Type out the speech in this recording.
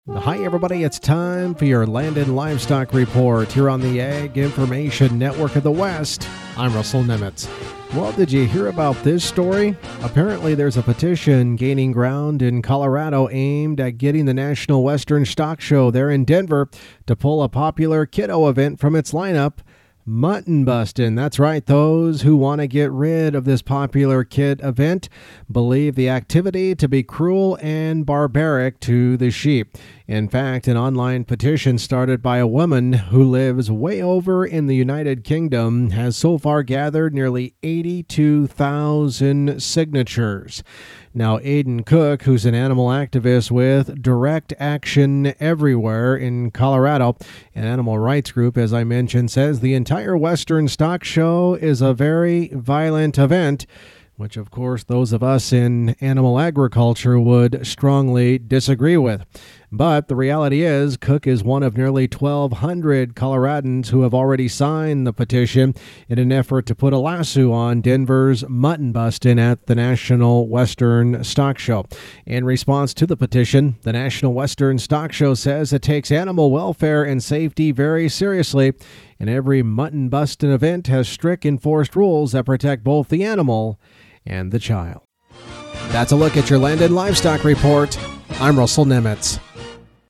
Hi, everybody. It's time for your Land and Livestock Report here on the Ag Information Network of the West. I'm Russell Nemitz. Well, did you hear about this story? Apparently, there's a petition gaining ground in Colorado aimed at getting the National Western Stock Show there in Denver to pull a popular kiddo event from its lineup. Mutton bustin'. That's right. Those who want to get rid of this popular kid event believe the activity to be cruel and barbaric to the sheep. In fact, an online petition started by a woman who lives way over in the United Kingdom has so far gathered nearly 82,000 signatures. Now, Aidan Cook, who's an animal activist with Direct Action Everywhere in Colorado, an animal rights group, as I mentioned, says the entire Western Stock Show is a very violent event, which, of course, those of us in animal agriculture would strongly disagree with. But the reality is, Cook is one of nearly 1,200 Coloradans who have already signed the petition in an effort to put a lasso on Denver's mutton bustin' at the National Western Stock Show. In response to the petition, the National Western Stock Show says it takes animal welfare and safety very seriously, and every mutton bustin' event has strict enforced rules that protect both the animal and the child. That's a look at your Land and Livestock Report. I'm Russell Nemitz.